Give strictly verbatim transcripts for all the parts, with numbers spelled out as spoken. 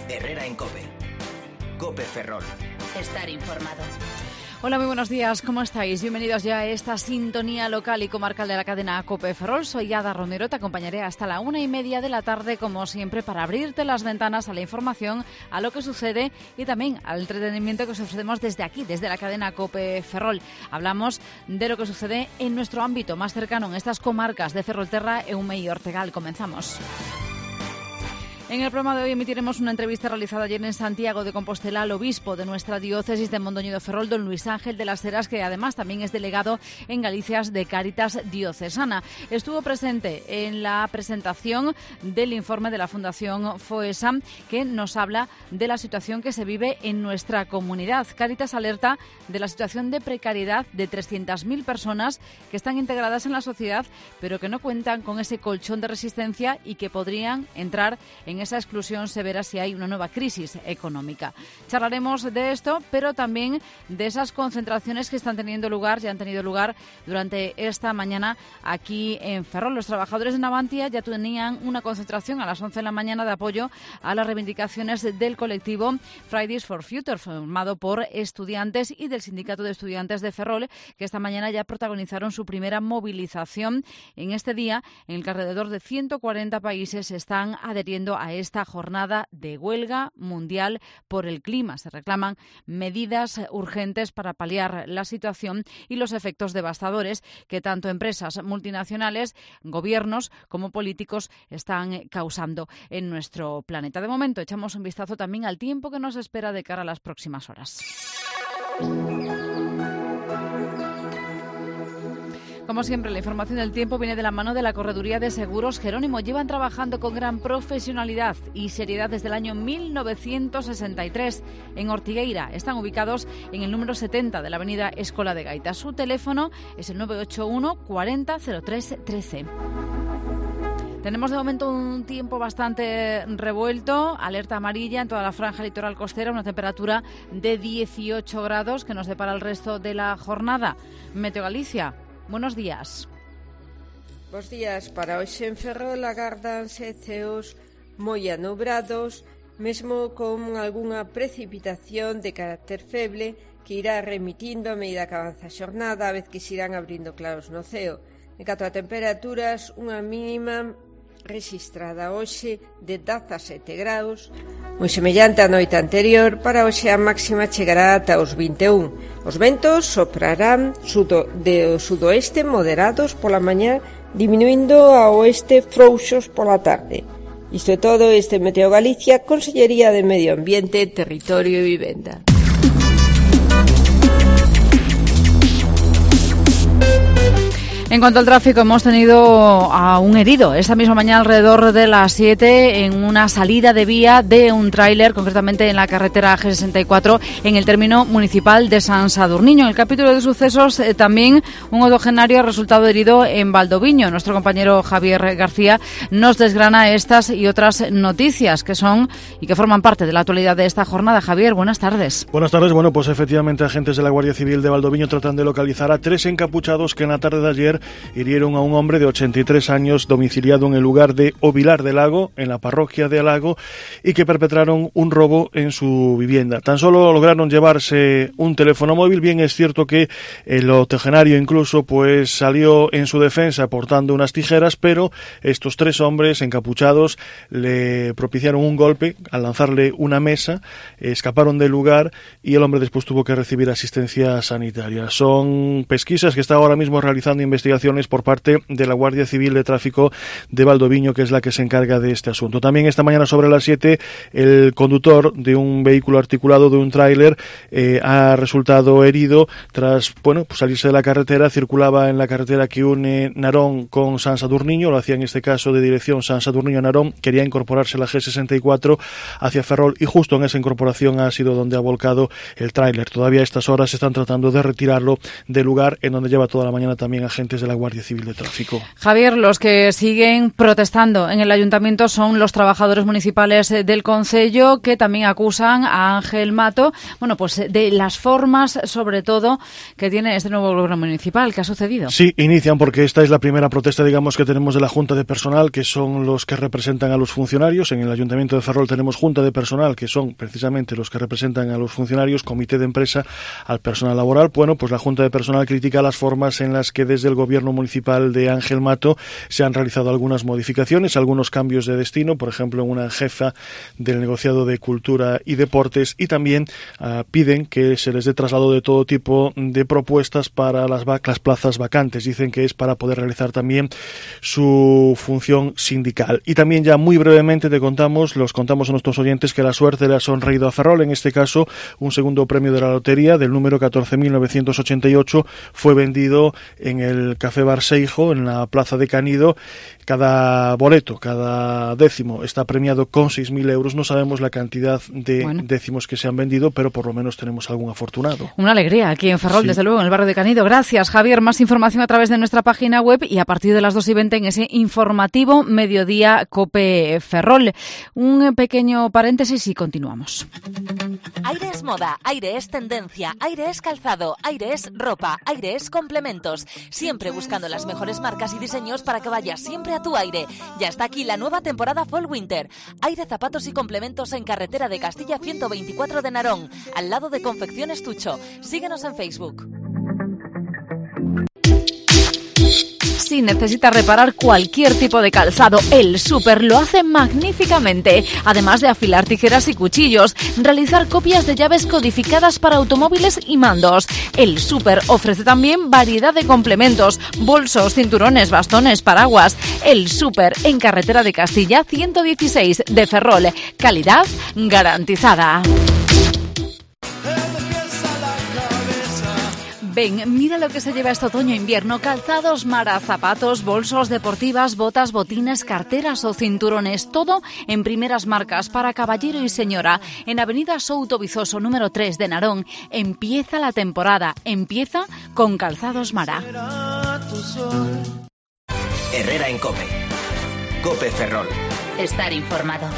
Herrera en COPE. COPE Ferrol. Estar informado. Hola, muy buenos días, ¿cómo estáis? Bienvenidos ya a esta sintonía local y comarcal de la cadena COPE Ferrol. Soy Ada Romero, te acompañaré hasta la una y media de la tarde, como siempre, para abrirte las ventanas a la información, a lo que sucede y también al entretenimiento que os ofrecemos desde aquí, desde la cadena COPE Ferrol. Hablamos de lo que sucede en nuestro ámbito más cercano, en estas comarcas de Ferrolterra, Eume y Ortegal. Comenzamos. En el programa de hoy emitiremos una entrevista realizada ayer en Santiago de Compostela al obispo de nuestra diócesis de Mondoñedo Ferrol, don Luis Ángel de las Heras, que además también es delegado en Galicia de Cáritas Diocesana. Estuvo presente en la presentación del informe de la Fundación FOESA, que nos habla de la situación que se vive en nuestra comunidad. Cáritas alerta de la situación de precariedad de trescientas mil personas que están integradas en la sociedad, pero que no cuentan con ese colchón de resistencia y que podrían entrar en En esa exclusión severa si hay una nueva crisis económica. Charlaremos de esto, pero también de esas concentraciones que están teniendo lugar, ya han tenido lugar durante esta mañana aquí en Ferrol. Los trabajadores de Navantia ya tenían una concentración a las once de la mañana de apoyo a las reivindicaciones del colectivo Fridays for Future, formado por estudiantes y del Sindicato de Estudiantes de Ferrol, que esta mañana ya protagonizaron su primera movilización en este día, en el que alrededor de ciento cuarenta países están adheriendo a a esta jornada de huelga mundial por el clima. Se reclaman medidas urgentes para paliar la situación y los efectos devastadores que tanto empresas multinacionales, gobiernos como políticos están causando en nuestro planeta. De momento, echamos un vistazo también al tiempo que nos espera de cara a las próximas horas. Como siempre, la información del tiempo viene de la mano de la Correduría de Seguros Jerónimo. Llevan trabajando con gran profesionalidad y seriedad desde el año mil novecientos sesenta y tres en Ortigueira. Están ubicados en el número setenta de la avenida Escola de Gaita. Su teléfono es el nueve ocho uno cuarenta cero tres trece. Tenemos de momento un tiempo bastante revuelto, alerta amarilla en toda la franja litoral costera, una temperatura de dieciocho grados que nos depara el resto de la jornada. Meteo Galicia. Buenos días. Bos días. Para hoxe en Ferrol agárdanse ceos moi anubrados, mesmo con algunha precipitación de carácter feble que irá remitindo a medida que avanza a xornada, a vez que se irán abrindo claros no ceo. En canto a temperaturas, unha mínima rexistrada hoxe de dezasete graus, moi semellante á noite anterior. Para hoxe a máxima chegará ata os vinte e un. Os ventos soprarán sudo, de sudoeste moderados pola mañá, diminuindo a oeste frouxos pola tarde. Isto é todo. Este Meteo Galicia, Consellería de Medio Ambiente, Territorio e Vivenda. En cuanto al tráfico, hemos tenido a un herido esta misma mañana alrededor de las siete en una salida de vía de un tráiler, concretamente en la carretera G sesenta y cuatro, en el término municipal de San Sadurniño. En el capítulo de sucesos, eh, también un octogenario ha resultado herido en Valdoviño. Nuestro compañero Javier García nos desgrana estas y otras noticias que son y que forman parte de la actualidad de esta jornada. Javier, buenas tardes. Buenas tardes. Bueno, pues efectivamente agentes de la Guardia Civil de Valdoviño tratan de localizar a tres encapuchados que en la tarde de ayer hirieron a un hombre de ochenta y tres años domiciliado en el lugar de Ovilar del Lago, en la parroquia de Alago, y que perpetraron un robo en su vivienda. Tan solo lograron llevarse un teléfono móvil. Bien es cierto que el octogenario incluso pues salió en su defensa portando unas tijeras, pero estos tres hombres encapuchados le propiciaron un golpe al lanzarle una mesa, escaparon del lugar y el hombre después tuvo que recibir asistencia sanitaria. Son pesquisas que está ahora mismo realizando investigaciones por parte de la Guardia Civil de Tráfico de Valdoviño, que es la que se encarga de este asunto. También esta mañana sobre las siete, el conductor de un vehículo articulado, de un tráiler, eh, ha resultado herido tras bueno, pues salirse de la carretera. Circulaba en la carretera que une Narón con San Sadurniño, lo hacía en este caso de dirección San Sadurniño-Narón, quería incorporarse a la G sesenta y cuatro hacia Ferrol y justo en esa incorporación ha sido donde ha volcado el tráiler. Todavía a estas horas están tratando de retirarlo del lugar, en donde lleva toda la mañana también agentes agentes de la Guardia Civil de Tráfico. Javier, los que siguen protestando en el ayuntamiento son los trabajadores municipales del concello, que también acusan a Ángel Mato, bueno, pues de las formas, sobre todo, que tiene este nuevo gobierno municipal. ¿Qué ha sucedido? Sí, inician porque esta es la primera protesta, digamos, que tenemos de la Junta de Personal, que son los que representan a los funcionarios. En el Ayuntamiento de Ferrol tenemos Junta de Personal, que son precisamente los que representan a los funcionarios, Comité de Empresa al personal laboral. Bueno, pues la Junta de Personal critica las formas en las que desde el gobierno municipal de Ángel Mato se han realizado algunas modificaciones, algunos cambios de destino, por ejemplo, en una jefa del negociado de Cultura y Deportes, y también uh, piden que se les dé traslado de todo tipo de propuestas para las, las plazas vacantes. Dicen que es para poder realizar también su función sindical. Y también, ya muy brevemente, te contamos, los contamos a nuestros oyentes, que la suerte le ha sonreído a Ferrol. En este caso, un segundo premio de la lotería del número catorce mil novecientos ochenta y ocho fue vendido en el Café Barseijo, en la plaza de Canido. Cada boleto, cada décimo está premiado con seis mil euros. No sabemos la cantidad de bueno. décimos que se han vendido, pero por lo menos tenemos algún afortunado. Una alegría aquí en Ferrol, sí. Desde luego, en el barrio de Canido. Gracias, Javier. Más información a través de nuestra página web y a partir de las dos y veinte en ese informativo Mediodía Cope Ferrol. Un pequeño paréntesis y continuamos. Aire es moda, aire es tendencia, aire es calzado, aire es ropa, aire es complementos. Siempre buscando las mejores marcas y diseños para que vayas siempre a tu aire. Ya está aquí la nueva temporada Fall Winter. Aire, zapatos y complementos en carretera de Castilla ciento veinticuatro de Narón, al lado de Confecciones Tucho. Síguenos en Facebook. Si necesita reparar cualquier tipo de calzado, El Súper lo hace magníficamente. Además de afilar tijeras y cuchillos, realizar copias de llaves codificadas para automóviles y mandos. El Súper ofrece también variedad de complementos, bolsos, cinturones, bastones, paraguas. El Súper, en carretera de Castilla ciento dieciséis de Ferrol. Calidad garantizada. Ven, mira lo que se lleva este otoño-invierno. Calzados Mara, zapatos, bolsos, deportivas, botas, botines, carteras o cinturones. Todo en primeras marcas para caballero y señora. En Avenida Souto Vizoso, número tres de Narón. Empieza la temporada. Empieza con Calzados Mara. Herrera en Cope. Cope Ferrol. Estar informado.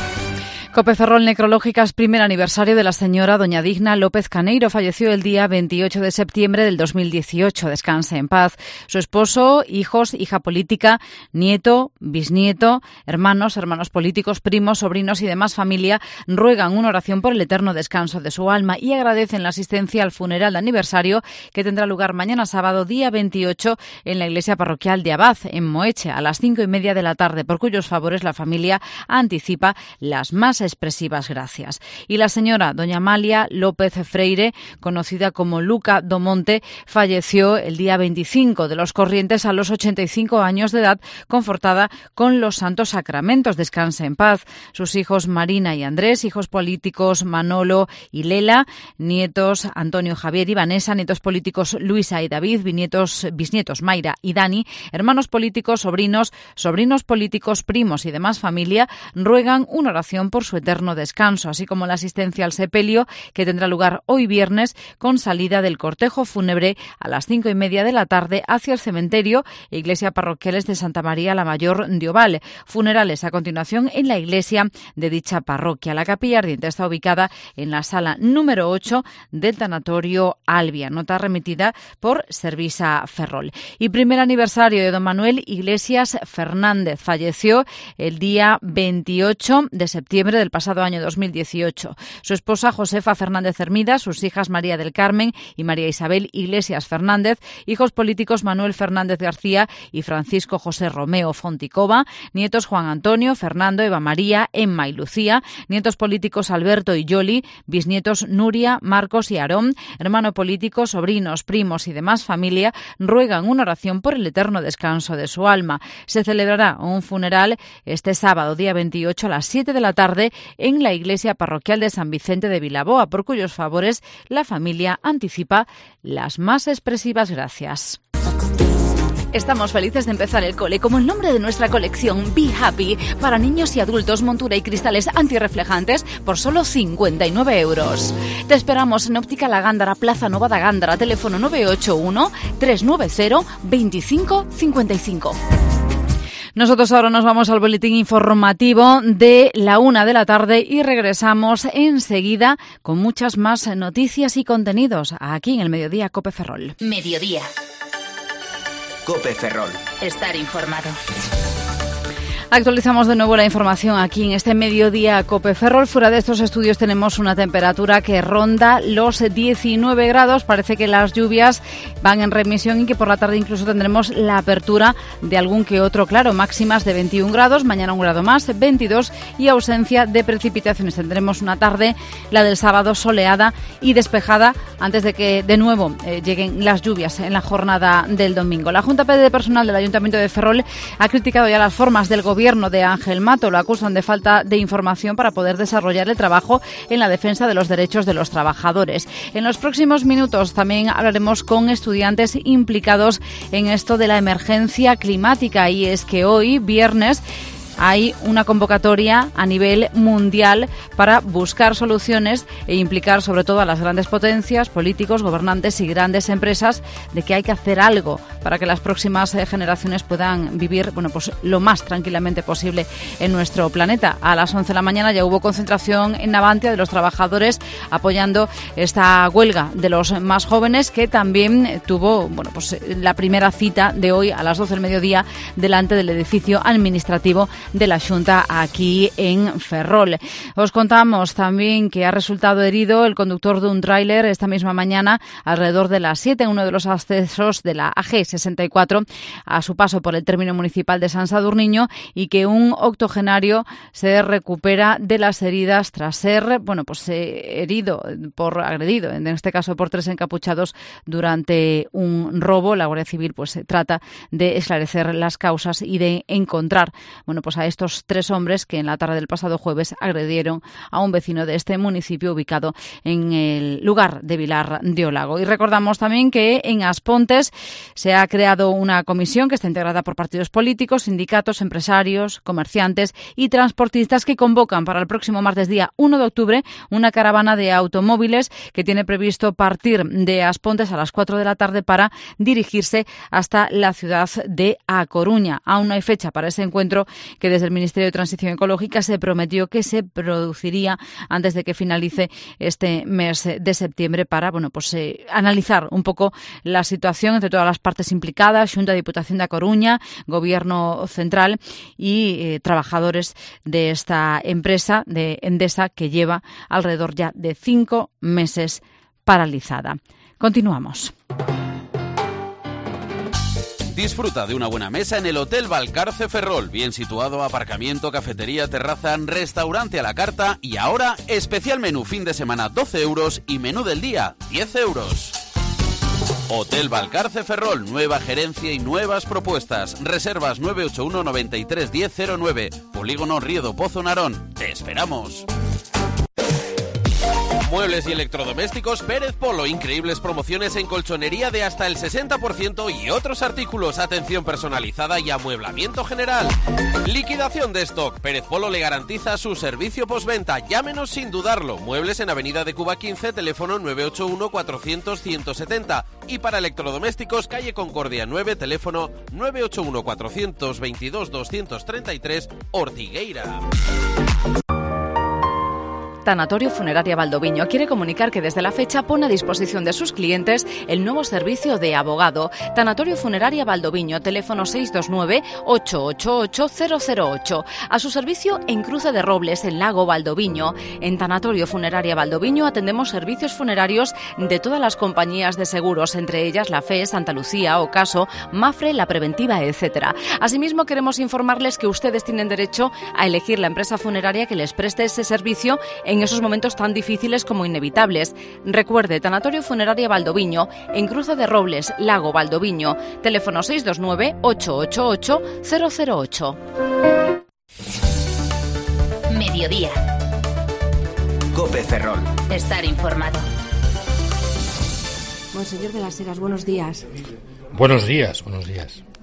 Cope Ferrol Necrológicas, primer aniversario de la señora doña Digna López Caneiro. Falleció el día veintiocho de septiembre del dos mil dieciocho. Descanse en paz. Su esposo, hijos, hija política, nieto, bisnieto, hermanos, hermanos políticos, primos, sobrinos y demás familia ruegan una oración por el eterno descanso de su alma y agradecen la asistencia al funeral de aniversario que tendrá lugar mañana sábado, día veintiocho, en la iglesia parroquial de Abad, en Moeche, a las cinco y media de la tarde, por cuyos favores la familia anticipa las más expresivas gracias. Y la señora doña Amalia López Freire, conocida como Luca Domonte, falleció el día veinticinco de los Corrientes a los ochenta y cinco años de edad, confortada con los santos sacramentos. Descanse en paz. Sus hijos Marina y Andrés, hijos políticos Manolo y Lela, nietos Antonio, Javier y Vanessa, nietos políticos Luisa y David, bisnietos, bisnietos Mayra y Dani, hermanos políticos, sobrinos, sobrinos políticos, primos y demás familia, ruegan una oración por su eterno descanso, así como la asistencia al sepelio que tendrá lugar hoy viernes con salida del cortejo fúnebre a las cinco y media de la tarde hacia el cementerio e iglesia parroquiales de Santa María la Mayor de Oval. Funerales a continuación en la iglesia de dicha parroquia. La capilla ardiente está ubicada en la sala número ocho del tanatorio Albia, nota remitida por Servisa Ferrol. Y primer aniversario de don Manuel Iglesias Fernández. Falleció el día veintiocho de septiembre del pasado año dos mil dieciocho. Su esposa Josefa Fernández Hermida, sus hijas María del Carmen y María Isabel Iglesias Fernández, hijos políticos Manuel Fernández García y Francisco José Romeo Fonticova, nietos Juan Antonio, Fernando, Eva María, Emma y Lucía, nietos políticos Alberto y Yoli, bisnietos Nuria, Marcos y Aarón, hermano político, sobrinos, primos y demás familia, ruegan una oración por el eterno descanso de su alma. Se celebrará un funeral este sábado, día veintiocho, a las siete de la tarde en la iglesia parroquial de San Vicente de Vilaboa, por cuyos favores la familia anticipa las más expresivas gracias. Estamos felices de empezar el cole como el nombre de nuestra colección Be Happy para niños y adultos, montura y cristales antirreflejantes por solo cincuenta y nueve euros. Te esperamos en Óptica La Gándara, Plaza Nova da Gándara, teléfono nueve ocho uno, tres nueve cero, dos cinco cinco cinco. Nosotros ahora nos vamos al boletín informativo de la una de la tarde y regresamos enseguida con muchas más noticias y contenidos aquí en el Mediodía Cope Ferrol. Mediodía. Cope Ferrol. Estar informado. Actualizamos de nuevo la información aquí en este Mediodía Cope Ferrol. Fuera de estos estudios tenemos una temperatura que ronda los diecinueve grados. Parece que las lluvias van en remisión y que por la tarde incluso tendremos la apertura de algún que otro claro. Máximas de veintiún grados, mañana un grado más, veintidós, y ausencia de precipitaciones. Tendremos una tarde, la del sábado, soleada y despejada antes de que de nuevo eh, lleguen las lluvias en la jornada del domingo. La Junta de Personal del Ayuntamiento de Ferrol ha criticado ya las formas del gobierno gobierno de Ángel Mato. Lo acusan de falta de información para poder desarrollar el trabajo en la defensa de los derechos de los trabajadores. En los próximos minutos también hablaremos con estudiantes implicados en esto de la emergencia climática, y es que hoy, viernes, hay una convocatoria a nivel mundial para buscar soluciones e implicar sobre todo a las grandes potencias, políticos, gobernantes y grandes empresas de que hay que hacer algo para que las próximas generaciones puedan vivir, bueno, pues lo más tranquilamente posible en nuestro planeta. A las once de la mañana ya hubo concentración en Navantia de los trabajadores apoyando esta huelga de los más jóvenes, que también tuvo, bueno, pues la primera cita de hoy a las doce del mediodía delante del edificio administrativo de la Xunta aquí en Ferrol. Os contamos también que ha resultado herido el conductor de un tráiler esta misma mañana alrededor de las siete en uno de los accesos de la A G sesenta y cuatro a su paso por el término municipal de San Sadurniño, y que un octogenario se recupera de las heridas tras ser, bueno, pues eh, herido, por agredido, en este caso por tres encapuchados durante un robo. La Guardia Civil pues trata de esclarecer las causas y de encontrar, bueno, pues a estos tres hombres que en la tarde del pasado jueves agredieron a un vecino de este municipio ubicado en el lugar de Vilar de Olago. Y recordamos también que en Aspontes se ha creado una comisión que está integrada por partidos políticos, sindicatos, empresarios, comerciantes y transportistas, que convocan para el próximo martes día uno de octubre una caravana de automóviles que tiene previsto partir de Aspontes a las cuatro de la tarde para dirigirse hasta la ciudad de A Coruña. Aún no hay fecha para ese encuentro, que desde el Ministerio de Transición Ecológica se prometió que se produciría antes de que finalice este mes de septiembre para, bueno, pues eh, analizar un poco la situación entre todas las partes implicadas, Xunta, Diputación de A Coruña, Gobierno Central y eh, trabajadores de esta empresa de Endesa, que lleva alrededor ya de cinco meses paralizada. Continuamos. Disfruta de una buena mesa en el Hotel Valcarce Ferrol, bien situado, aparcamiento, cafetería, terraza, restaurante a la carta, y ahora especial menú fin de semana doce euros y menú del día diez euros. Hotel Valcarce Ferrol, nueva gerencia y nuevas propuestas. Reservas nueve ocho uno, noventa y tres, diez cero nueve. Polígono Riedo Pozo Narón. ¡Te esperamos! Muebles y electrodomésticos Pérez Polo. Increíbles promociones en colchonería de hasta el sesenta por ciento y otros artículos. Atención personalizada y amueblamiento general. Liquidación de stock. Pérez Polo le garantiza su servicio postventa. Llámenos sin dudarlo. Muebles en Avenida de Cuba quince, teléfono nueve ocho uno, cuatrocientos, ciento setenta. Y para electrodomésticos, calle Concordia nueve, teléfono nueve ocho uno, cuatrocientos veintidós, doscientos treinta y tres, Ortigueira. Tanatorio Funeraria Valdoviño quiere comunicar que desde la fecha pone a disposición de sus clientes el nuevo servicio de abogado. Tanatorio Funeraria Valdoviño, teléfono seis dos nueve, ocho ocho ocho, cero cero ocho. A su servicio en Cruce de Robles, en Lago Valdoviño. En Tanatorio Funeraria Valdoviño atendemos servicios funerarios de todas las compañías de seguros, entre ellas la F E, Santa Lucía, Ocaso, Mafre, La Preventiva, etcétera. Asimismo, queremos informarles que ustedes tienen derecho a elegir la empresa funeraria que les preste ese servicio en esos momentos tan difíciles como inevitables. Recuerde, Tanatorio Funeraria Valdoviño, en Cruce de Robles, Lago Valdoviño, teléfono seis dos nueve, ocho ocho ocho, cero cero ocho. Mediodía. Cope Ferrol. Estar informado. Monseñor de las Heras, buenos días. Buenos días, buenos días.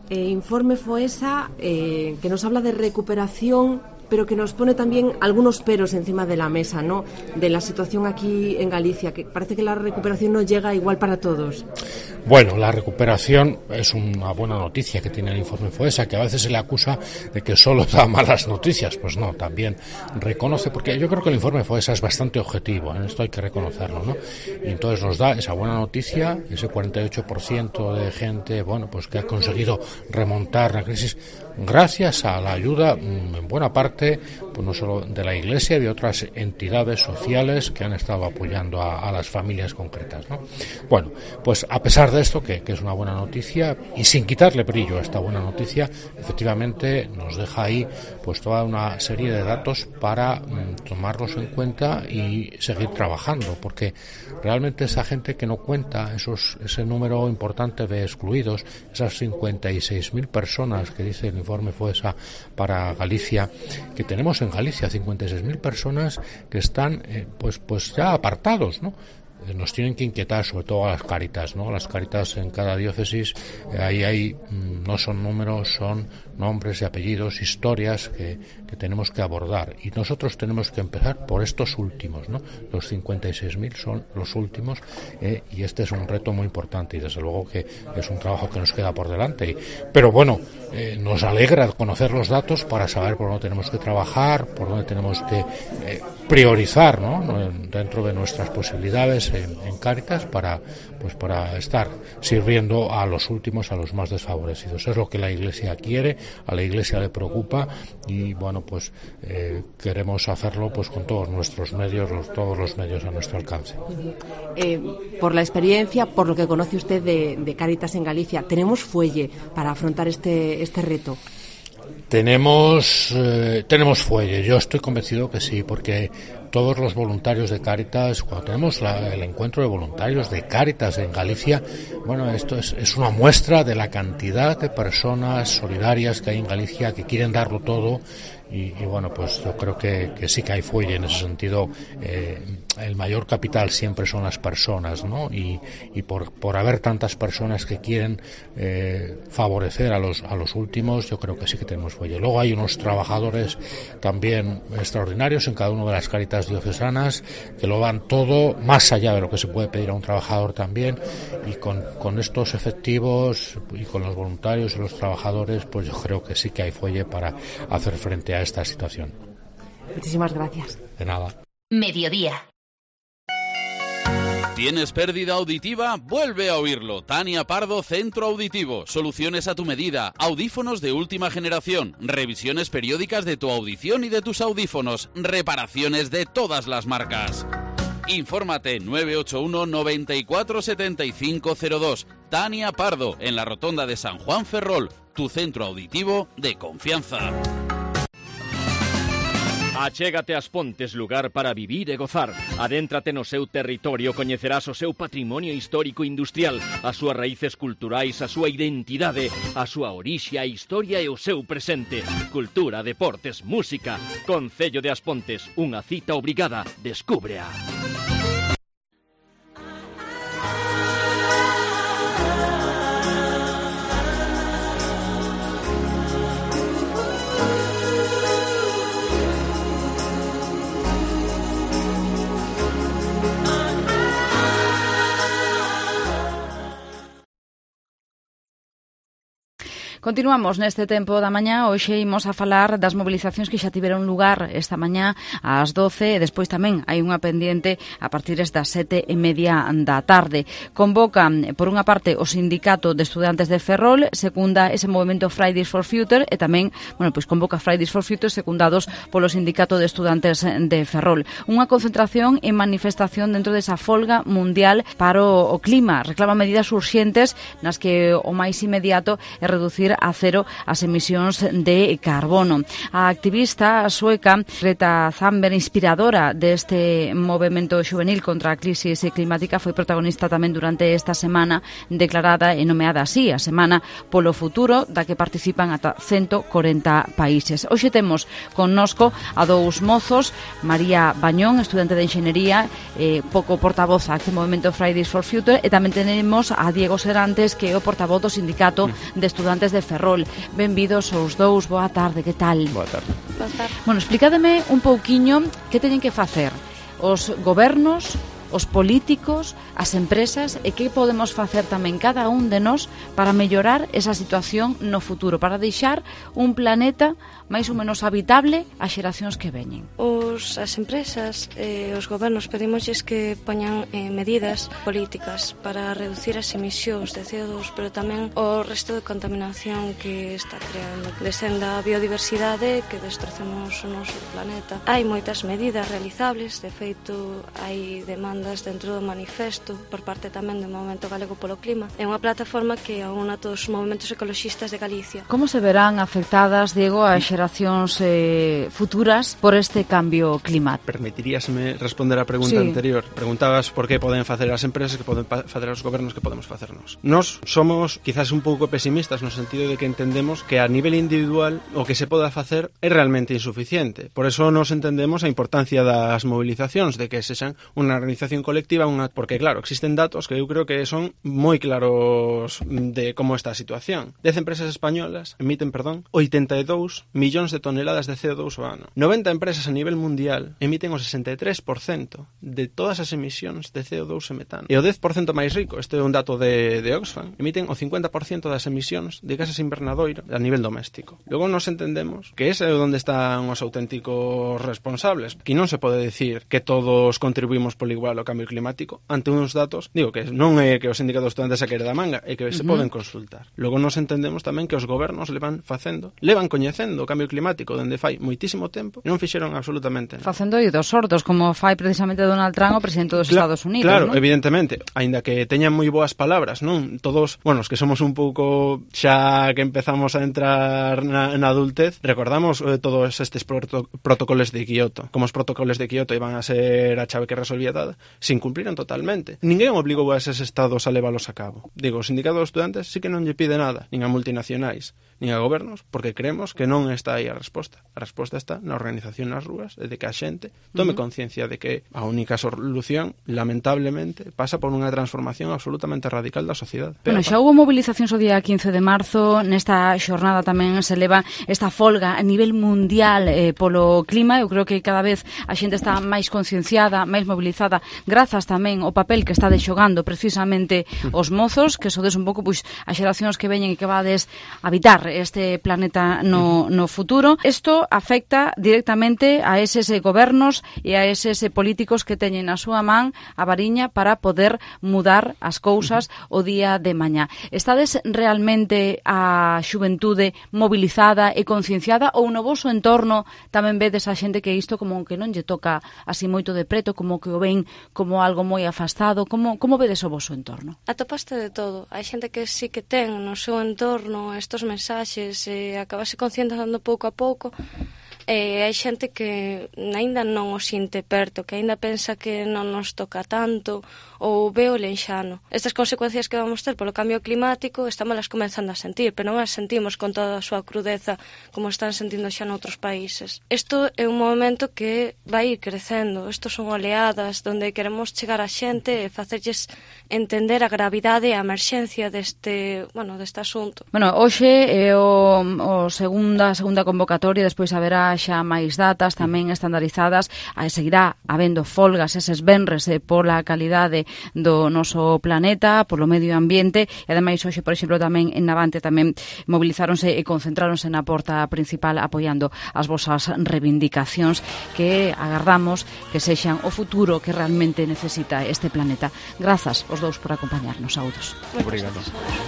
eh, informe FOESA eh, que nos habla de recuperación, pero que nos pone también algunos peros encima de la mesa, ¿no? De la situación aquí en Galicia, que parece que la recuperación no llega igual para todos. Bueno, la recuperación es una buena noticia que tiene el informe FOESA, que a veces se le acusa de que solo da malas noticias. Pues no, también reconoce, porque yo creo que el informe FOESA es bastante objetivo, en esto hay que reconocerlo, ¿no? Y entonces nos da esa buena noticia, ese cuarenta y ocho por ciento de gente, bueno, pues que ha conseguido remontar la crisis gracias a la ayuda, en buena parte, pues no solo de la Iglesia, y de otras entidades sociales que han estado apoyando a, a las familias concretas, ¿no? Bueno, pues a pesar de esto, que, que es una buena noticia, y sin quitarle brillo a esta buena noticia, efectivamente nos deja ahí pues toda una serie de datos para mm, tomarlos en cuenta y seguir trabajando, porque realmente esa gente que no cuenta, esos ese número importante de excluidos, esas cincuenta y seis mil personas que dice el informe FOESA para Galicia, que tenemos en Galicia cincuenta y seis mil personas que están eh, pues pues ya apartados, ¿no? Nos tienen que inquietar, sobre todo a las Cáritas, ¿no? Las Cáritas en cada diócesis, eh, ahí hay, no son números, son nombres y apellidos, historias que, que tenemos que abordar. Y nosotros tenemos que empezar por estos últimos, ¿no? Los cincuenta y seis mil son los últimos, eh, y este es un reto muy importante, y desde luego que es un trabajo que nos queda por delante. Y, pero bueno, eh, nos alegra conocer los datos para saber por dónde tenemos que trabajar, por dónde tenemos que eh, priorizar, ¿no? Dentro de nuestras posibilidades en, en Cáritas para pues para estar sirviendo a los últimos, a los más desfavorecidos. Es lo que la Iglesia quiere, a la Iglesia le preocupa, y bueno, pues eh, queremos hacerlo pues con todos nuestros medios, los, todos los medios a nuestro alcance. Eh, por la experiencia, por lo que conoce usted de, de Cáritas en Galicia, ¿tenemos fuelle para afrontar este, este reto? Tenemos eh, tenemos fuelle, yo estoy convencido que sí, porque todos los voluntarios de Cáritas, cuando tenemos la, el encuentro de voluntarios de Cáritas en Galicia, bueno, esto es, es una muestra de la cantidad de personas solidarias que hay en Galicia que quieren darlo todo. Y, y bueno, pues yo creo que, que sí que hay fuelle en ese sentido. Eh, el mayor capital siempre son las personas, ¿no? Y, y por, por haber tantas personas que quieren eh, favorecer a los, a los últimos, yo creo que sí que tenemos fuelle. Luego hay unos trabajadores también extraordinarios en cada una de las Cáritas diocesanas que lo dan todo, más allá de lo que se puede pedir a un trabajador también, y con, con estos efectivos y con los voluntarios y los trabajadores, pues yo creo que sí que hay fuelle para hacer frente a a esta situación. Muchísimas gracias. De nada. Mediodía. ¿Tienes pérdida auditiva? Vuelve a oírlo. Tania Pardo, Centro Auditivo. Soluciones a tu medida. Audífonos de última generación. Revisiones periódicas de tu audición y de tus audífonos. Reparaciones de todas las marcas. Infórmate nueve ocho uno, noventa y cuatro, setenta y cinco cero dos. Tania Pardo, en la Rotonda de San Juan Ferrol. Tu centro auditivo de confianza. Achégate ás Pontes, lugar para vivir e gozar. Adéntrate no seu territorio, coñecerás o seu patrimonio histórico industrial, as súas raíces culturais, a súa identidade, a súa orixe, a historia e o seu presente. Cultura, deportes, música. Concello de As Pontes, unha cita obrigada. Descúbrea. Continuamos neste tempo da mañá. Hoxe imos a falar das mobilizacións que xa tiveron lugar esta mañá ás doce, e despois tamén hai unha pendiente a partir das sete e media da tarde. Convocan, por unha parte, o Sindicato de Estudantes de Ferrol, secunda ese movimento Fridays for Future, e tamén, bueno, pois convoca Fridays for Future secundados polo Sindicato de Estudantes de Ferrol. Unha concentración e manifestación dentro desa folga mundial para o clima. Reclama medidas urxentes nas que o máis inmediato é reducir a cero as emisións de carbono. A activista sueca Greta Thunberg, inspiradora deste movimento juvenil contra a crisis climática, foi protagonista tamén durante esta semana declarada e nomeada así, a Semana polo Futuro, da que participan ata ciento corenta países. Hoxe temos connosco a dous mozos, María Bañón, estudante de Enxeñería, eh, pouco portavoz a este movimento Fridays for Future, e tamén tenemos a Diego Serantes, que é o portavoz do Sindicato de Estudantes de Ferrol. Benvidos os dous, boa tarde, que tal? Boa tarde. Boa tarde. Bueno, explícademe un pouquiño que teñen que facer os gobernos, os políticos, as empresas e que podemos facer tamén cada un de nós para mellorar esa situación no futuro, para deixar un planeta máis ou menos habitable ás xeracións que veñen. Os, as empresas e os gobernos pedimosles que poñan eh, medidas políticas para reducir as emisións de C O dos, pero tamén o resto de contaminación que está creando, descenda a biodiversidade, que destrocemos o noso planeta. Hai moitas medidas realizables, de feito hai demandas dentro do manifesto por parte tamén do Movemento Galego polo Clima. É unha plataforma que aúna todos os movementos ecoloxistas de Galicia. Como se verán afectadas, Diego, as xeracións eh, futuras por este cambio climático? Permitiríasme responder á pregunta sí. anterior. Preguntabas por que poden facer as empresas, que poden facer os gobernos, que podemos facernos. Nós somos quizás un pouco pesimistas no sentido de que entendemos que a nivel individual o que se poda facer é realmente insuficiente. Por eso nos entendemos a importancia das movilizacións, de que sexan unha organización colectiva, unha... porque claro, existen datos que eu creo que son moi claros de como está a situación. Dez empresas españolas emiten, perdón, oitenta e dous millóns de toneladas de C O dos ao ano. noventa empresas a nivel mundial emiten o sesenta e tres por cento de todas as emisións de C O dos e metano. E o dez por cento máis rico, este é un dato de, de Oxfam, emiten o cincuenta por cento das emisións de gases invernadoiro a nivel doméstico. Logo nos entendemos que ese é onde están os auténticos responsables. Que non se pode decir que todos contribuímos por igual ao cambio climático ante uns datos, digo que non é que os sindicatos estudantes a querer da manga, é que se uh-huh. poden consultar. Logo nos entendemos tamén que os gobernos levan facendo, levan coñecendo o cambio climático dende fai moitísimo tempo e non fixeron absolutamente nada. Facendo oídos sordos, como fai precisamente Donald Trump, o presidente dos Cla- Estados Unidos, Claro, ¿no? Evidentemente, aínda que teñan moi boas palabras, non? Todos, bueno, os que somos un pouco xa que empezamos a entrar na, na adultez, recordamos eh, todos estes proto- protocolos de Kioto, como os protocolos de Kioto iban a ser a chave que resolvía nada, se incumpliron totalmente. Ninguén obligou a eses estados a leválos a cabo. Digo, o sindicato dos estudantes sí que non lle pide nada, nin a multinacionais, nin a gobernos, porque creemos que non está aí a resposta. A resposta está na organización nas rúas, e de que a xente tome uh-huh. conciencia de que a única solución, lamentablemente, pasa por unha transformación absolutamente radical da sociedade. Pero bueno, xa houve movilizacións o día quince de marzo, nesta xornada tamén se leva esta folga a nivel mundial eh, polo clima. Eu creo que cada vez a xente está máis concienciada, máis mobilizada, grazas tamén ao papel que está xogando precisamente os mozos, que sodes un pouco pois as xeracións que veñen e que vades habitar este planeta no, no futuro. Isto afecta directamente a eses gobernos e a eses políticos que teñen a súa man a variña para poder mudar as cousas o día de mañá. Estades realmente a xuventude mobilizada e concienciada, ou no voso entorno tamén vedes a xente que isto como que non lle toca así moito de preto, como que o ven como algo moi afastado? Como, como vedes o voso entorno? Atopaste de todo. Hai xente que sí que ten no seu entorno estos mensaxes e acabase concienciando pouco a pouco. E hai xente que aínda non o sinte perto, que aínda pensa que non nos toca tanto ou veo lenxano. Estas consecuencias que vamos ter polo cambio climático estamos las comenzando a sentir, pero non as sentimos con toda a súa crudeza como están sentindo xa noutros países. Isto é un momento que vai ir crecendo. Isto son oleadas donde queremos chegar a xente e facerlles entender a gravidade e a emerxencia deste, bueno, deste asunto. Bueno, hoxe é o, o segunda, segunda convocatoria, despois haberá xa máis datas tamén estandarizadas, a seguirá habendo folgas eses venres eh, pola calidade do noso planeta, polo medio ambiente, e ademais hoxe, por exemplo, tamén en Navante tamén movilizáronse e concentráronse na porta principal apoiando as vosas reivindicacións que agardamos que sexan o futuro que realmente necesita este planeta. Grazas os dous por acompañarnos. Saúdos. Obrigado.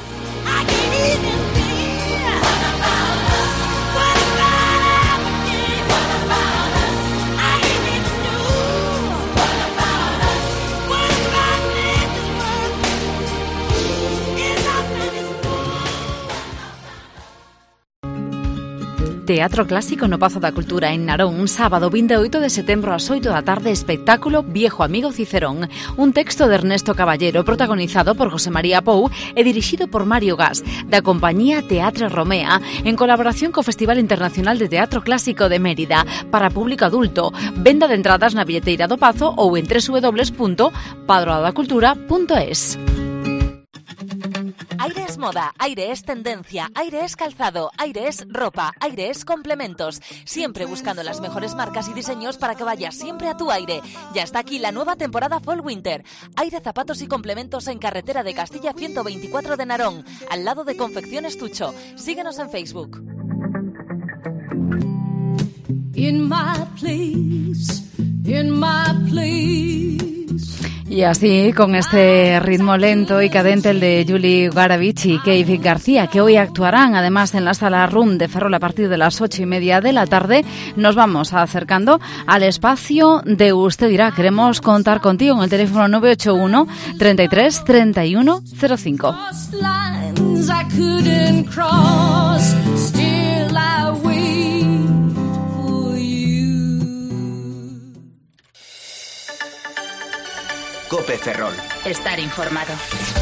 Teatro Clásico no Pazo da Cultura en Narón, un sábado vinte e oito de setembro ás oito da tarde, espectáculo Viejo Amigo Cicerón, un texto de Ernesto Caballero protagonizado por José María Pou e dirixido por Mario Gas, da compañía Teatro Romea, en colaboración co Festival Internacional de Teatro Clásico de Mérida, para público adulto. Venda de entradas na billeteira do Pazo ou en doble u doble u doble u punto padroadacultura punto es. Aires moda, aire es tendencia, aire es calzado, aire es ropa, aire es complementos. Siempre buscando las mejores marcas y diseños para que vayas siempre a tu aire. Ya está aquí la nueva temporada Fall Winter. Aire, zapatos y complementos en carretera de Castilla ciento veinticuatro de Narón, al lado de Confecciones Tucho. Síguenos en Facebook. In my place, in my place. Y así, con este ritmo lento y cadente, el de Julie Garavich y Keith García, que hoy actuarán además en la sala Room de Ferrol a partir de las ocho y media de la tarde, nos vamos acercando al espacio de Usted Dirá. Queremos contar contigo en el teléfono nueve ocho uno, treinta y tres, treinta y uno cero cinco. Cope Ferrol. Estar informado.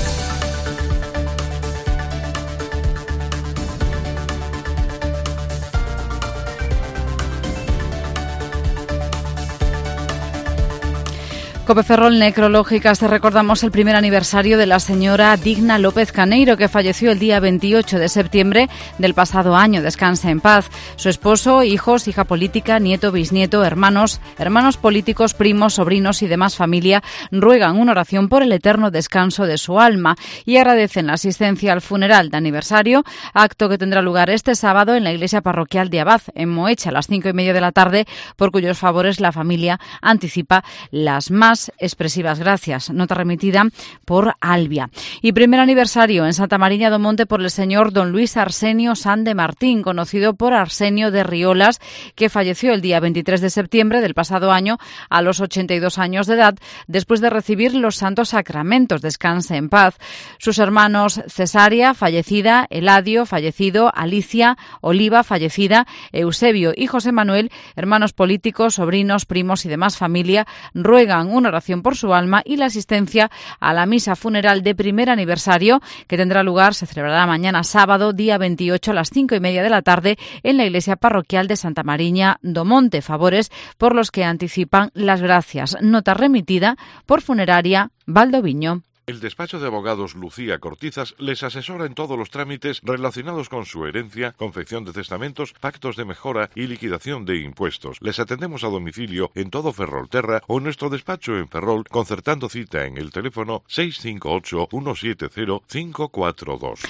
Cope Ferrol Necrológicas, te recordamos el primer aniversario de la señora Digna López Caneiro, que falleció el día veintiocho de septiembre del pasado año. Descanse en paz. Su esposo, hijos, hija política, nieto, bisnieto, hermanos, hermanos políticos, primos, sobrinos y demás familia ruegan una oración por el eterno descanso de su alma y agradecen la asistencia al funeral de aniversario, acto que tendrá lugar este sábado en la iglesia parroquial de Abad, en Moeche, a las cinco y media de la tarde, por cuyos favores la familia anticipa las más expresivas gracias. Nota remitida por Albia. Y primer aniversario en Santa Mariña do Monte por el señor don Luis Arsenio San de Martín, conocido por Arsenio de Riolas, que falleció el día veintitrés de septiembre del pasado año a los ochenta y dos años de edad, después de recibir los santos sacramentos. Descanse en paz. Sus hermanos Cesárea, fallecida, Eladio, fallecido, Alicia, Oliva, fallecida, Eusebio y José Manuel, hermanos políticos, sobrinos, primos y demás familia, ruegan una oración por su alma y la asistencia a la misa funeral de primer aniversario, que tendrá lugar, se celebrará mañana sábado, día veintiocho, a las cinco y media de la tarde, en la iglesia parroquial de Santa Mariña do Monte. Favores por los que anticipan las gracias. Nota remitida por Funeraria Valdoviño. El despacho de abogados Lucía Cortizas les asesora en todos los trámites relacionados con su herencia, confección de testamentos, pactos de mejora y liquidación de impuestos. Les atendemos a domicilio en todo Ferrolterra o en nuestro despacho en Ferrol, concertando cita en el teléfono seis cinco ocho, uno siete cero, cinco cuatro dos.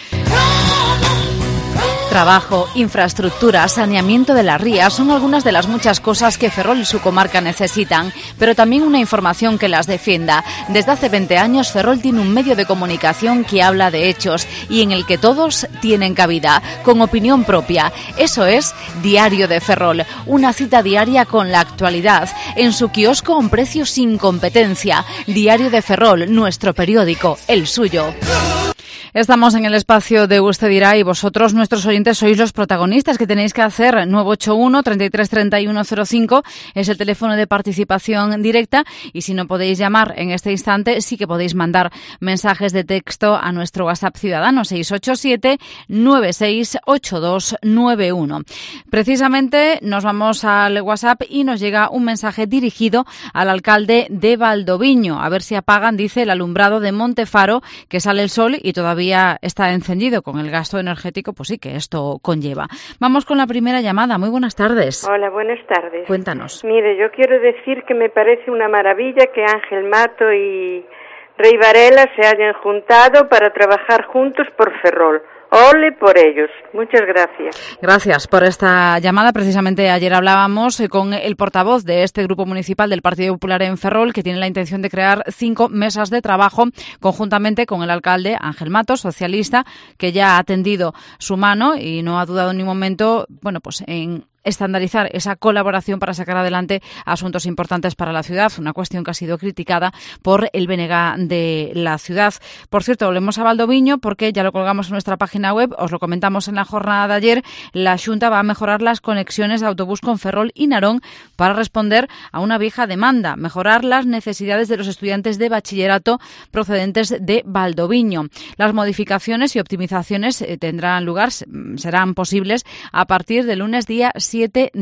Trabajo, infraestructura, saneamiento de las rías son algunas de las muchas cosas que Ferrol y su comarca necesitan, pero también una información que las defienda. Desde hace veinte años Ferrol tiene un medio de comunicación que habla de hechos y en el que todos tienen cabida, con opinión propia. Eso es Diario de Ferrol, una cita diaria con la actualidad, en su kiosco a un precio sin competencia. Diario de Ferrol, nuestro periódico, el suyo. Estamos en el espacio de Usted Dirá y vosotros, nuestros oyentes, sois los protagonistas. Que tenéis que hacer? nueve ocho uno, treinta y tres, treinta y uno cero cinco es el teléfono de participación directa, y si no podéis llamar en este instante, sí que podéis mandar mensajes de texto a nuestro WhatsApp ciudadano seis ocho siete, nueve seis ocho dos nueve uno. Precisamente nos vamos al WhatsApp y nos llega un mensaje dirigido al alcalde de Valdoviño. A ver si apagan, dice, el alumbrado de Montefaro, que sale el sol y todavía está encendido. Con el gasto energético, pues sí que esto conlleva. Vamos con la primera llamada. Muy buenas tardes. Hola, buenas tardes. Cuéntanos. Mire, yo quiero decir que me parece una maravilla que Ángel Mato y Rey Varela se hayan juntado para trabajar juntos por Ferrol. Ole por ellos. Muchas gracias. Gracias por esta llamada. Precisamente ayer hablábamos con el portavoz de este grupo municipal del Partido Popular en Ferrol, que tiene la intención de crear cinco mesas de trabajo conjuntamente con el alcalde Ángel Mato, socialista, que ya ha tendido su mano y no ha dudado en ningún momento, bueno, pues en estandarizar esa colaboración para sacar adelante asuntos importantes para la ciudad, una cuestión que ha sido criticada por el B N G de la ciudad. Por cierto, volvemos a Valdoviño porque ya lo colgamos en nuestra página web, os lo comentamos en la jornada de ayer. La Xunta va a mejorar las conexiones de autobús con Ferrol y Narón para responder a una vieja demanda, mejorar las necesidades de los estudiantes de bachillerato procedentes de Valdoviño. Las modificaciones y optimizaciones tendrán lugar, serán posibles a partir del lunes día siete de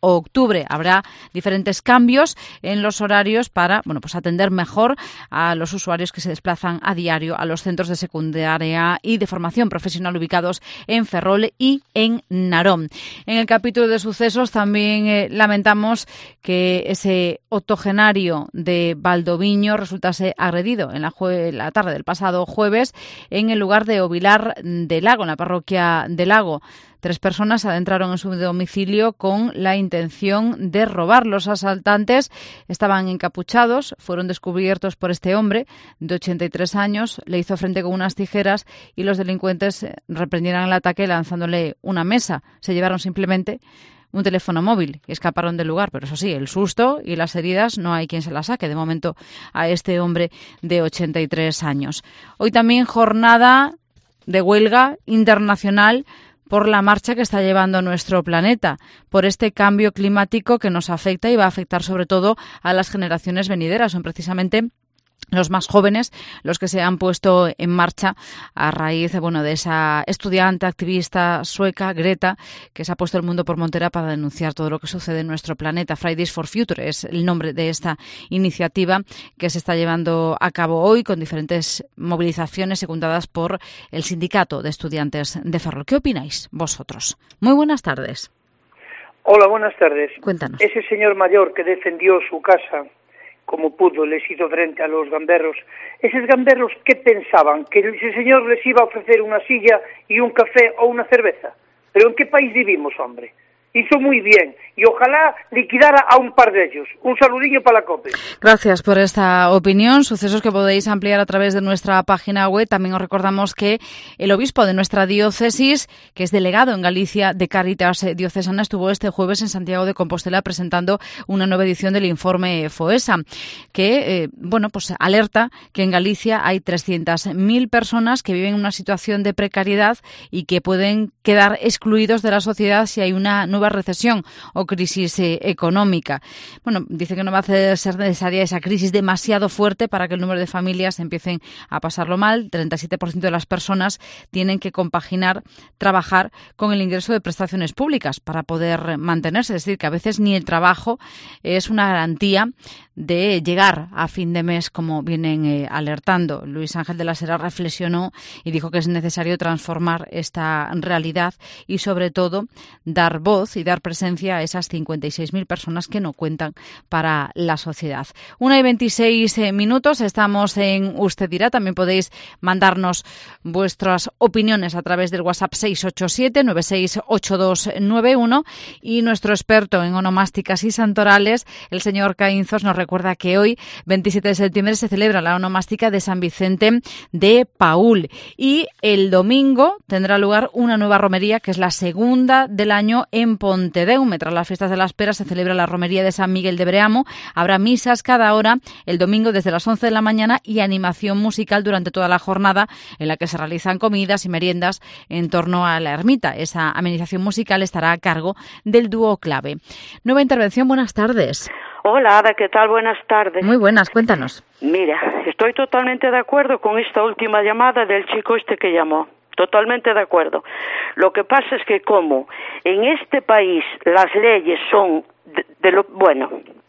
octubre. Habrá diferentes cambios en los horarios para, bueno, pues atender mejor a los usuarios que se desplazan a diario a los centros de secundaria y de formación profesional ubicados en Ferrol y en Narón. En el capítulo de sucesos también eh, lamentamos que ese octogenario de Valdoviño resultase agredido en la, jue- la tarde del pasado jueves en el lugar de Ovilar de Lago, en la parroquia de Lago. Tres personas se adentraron en su domicilio con la intención de robar. Los asaltantes estaban encapuchados, fueron descubiertos por este hombre de ochenta y tres años, le hizo frente con unas tijeras y los delincuentes reprendieron el ataque lanzándole una mesa. Se llevaron simplemente un teléfono móvil y escaparon del lugar, pero eso sí, el susto y las heridas no hay quien se las saque de momento a este hombre de ochenta y tres años. Hoy también jornada de huelga internacional por la marcha que está llevando nuestro planeta, por este cambio climático que nos afecta y va a afectar sobre todo a las generaciones venideras. Son precisamente los más jóvenes los que se han puesto en marcha a raíz de, bueno, de esa estudiante activista sueca, Greta, que se ha puesto el mundo por montera para denunciar todo lo que sucede en nuestro planeta. Fridays for Future es el nombre de esta iniciativa que se está llevando a cabo hoy con diferentes movilizaciones secundadas por el Sindicato de Estudiantes de Ferrol. ¿Qué opináis vosotros? Muy buenas tardes. Hola, buenas tardes. Cuéntanos. Ese señor mayor que defendió su casa como pudo, les hizo frente a los gamberros. ¿Esos gamberros qué pensaban? ¿Que ese señor les iba a ofrecer una silla y un café o una cerveza? ¿Pero en qué país vivimos, hombre? Hizo muy bien y ojalá liquidara a un par de ellos. Un saludillo para la COPE. Gracias por esta opinión. Sucesos que podéis ampliar a través de nuestra página web. También os recordamos que el obispo de nuestra diócesis, que es delegado en Galicia de Cáritas Diocesana, estuvo este jueves en Santiago de Compostela presentando una nueva edición del informe FOESA, que eh, bueno, pues alerta que en Galicia hay trescientas mil personas que viven en una situación de precariedad y que pueden quedar excluidos de la sociedad si hay una nueva recesión o crisis eh, económica. Bueno, dice que no va a ser necesaria esa crisis demasiado fuerte para que el número de familias empiecen a pasarlo mal. treinta y siete por ciento de las personas tienen que compaginar, trabajar con el ingreso de prestaciones públicas para poder mantenerse. Es decir, que a veces ni el trabajo es una garantía de llegar a fin de mes, como vienen eh, alertando. Luis Ángel de la Sera reflexionó y dijo que es necesario transformar esta realidad y, sobre todo, dar voz y dar presencia a esas cincuenta y seis mil personas que no cuentan para la sociedad. Una y veintiséis eh, minutos, estamos en Usted Dirá. También podéis mandarnos vuestras opiniones a través del WhatsApp seis ocho siete nueve seis ocho dos nueve uno y nuestro experto en onomásticas y santorales, el señor Caínzos, nos recuerda que hoy, veintisiete de septiembre, se celebra la onomástica de San Vicente de Paúl y el domingo tendrá lugar una nueva romería, que es la segunda del año en Pontedeume. Tras las fiestas de la Espera se celebra la romería de San Miguel de Breamo. Habrá misas cada hora el domingo desde las once de la mañana y animación musical durante toda la jornada, en la que se realizan comidas y meriendas en torno a la ermita. Esa amenización musical estará a cargo del dúo Clave. Nueva intervención, buenas tardes. Hola, Ada, ¿qué tal? Buenas tardes. Muy buenas, cuéntanos. Mira, estoy totalmente de acuerdo con esta última llamada del chico este que llamó. Totalmente de acuerdo. Lo que pasa es que como en este país las leyes son de, de lo... Bueno,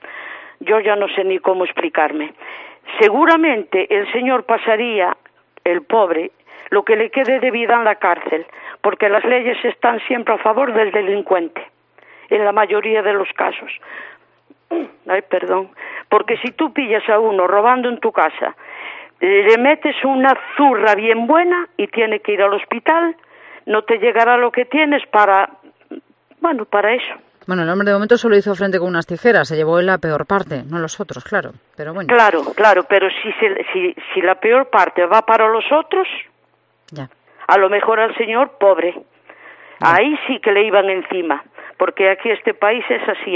yo ya no sé ni cómo explicarme. Seguramente el señor pasaría, el pobre, lo que le quede de vida en la cárcel, porque las leyes están siempre a favor del delincuente, en la mayoría de los casos. Ay, perdón. Porque si tú pillas a uno robando en tu casa, le metes una zurra bien buena y tiene que ir al hospital, no te llegará lo que tienes para... Bueno, para eso. Bueno, el hombre de momento solo hizo frente con unas tijeras, se llevó en la peor parte, no los otros, claro, pero bueno. Claro, claro, pero si, se, si, si la peor parte va para los otros, ya. A lo mejor al señor pobre, ya. Ahí sí que le iban encima, porque aquí este país es asiada.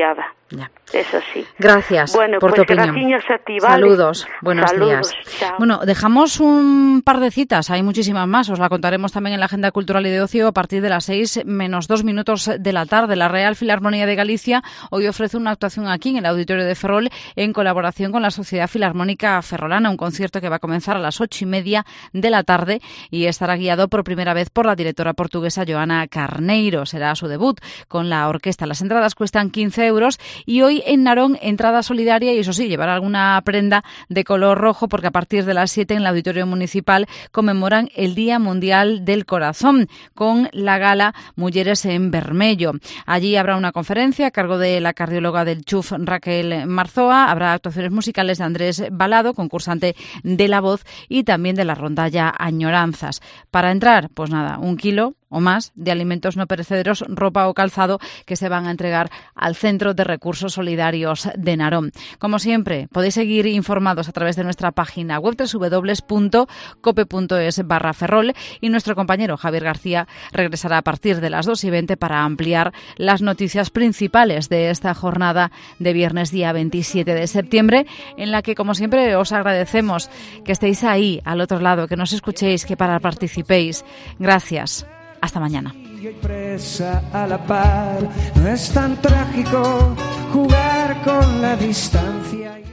Ya. Es así. Gracias bueno, por pues tu opinión. Gracias a ti, vale. Saludos, buenos Saludos, días. chao. Bueno, dejamos un par de citas, hay muchísimas más, os la contaremos también en la agenda cultural y de ocio a partir de las seis menos dos minutos de la tarde. La Real Filarmonía de Galicia hoy ofrece una actuación aquí en el Auditorio de Ferrol en colaboración con la Sociedad Filarmónica Ferrolana, un concierto que va a comenzar a las ocho y media de la tarde y estará guiado por primera vez por la directora portuguesa Joana Carneiro. Será su debut con la orquesta. Las entradas cuestan quince euros y hoy en Narón entrada solidaria y eso sí, llevar alguna prenda de color rojo porque a partir de las siete en el Auditorio Municipal conmemoran el Día Mundial del Corazón con la gala Mujeres en Vermello. Allí habrá una conferencia a cargo de la cardióloga del C H U F, Raquel Marzoa, habrá actuaciones musicales de Andrés Balado, concursante de La Voz y también de la rondalla Añoranzas. Para entrar, pues nada, un kilo o más de alimentos no perecederos, ropa o calzado que se van a entregar al Centro de Recursos Solidarios de Narón. Como siempre, podéis seguir informados a través de nuestra página web doble u doble u doble u punto cope punto es barra ferrol y nuestro compañero Javier García regresará a partir de las dos y veinte para ampliar las noticias principales de esta jornada de viernes día veintisiete de septiembre, en la que, como siempre, os agradecemos que estéis ahí al otro lado, que nos escuchéis, que para participéis. Gracias. Hasta mañana. Y presa a la par, no es tan trágico jugar con la distancia.